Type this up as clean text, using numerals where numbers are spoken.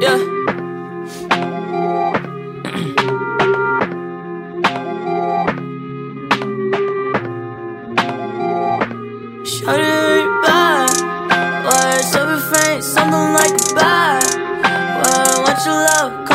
Yeah. Shawty bad, words of a faint, something like a bad. Well, I want your love.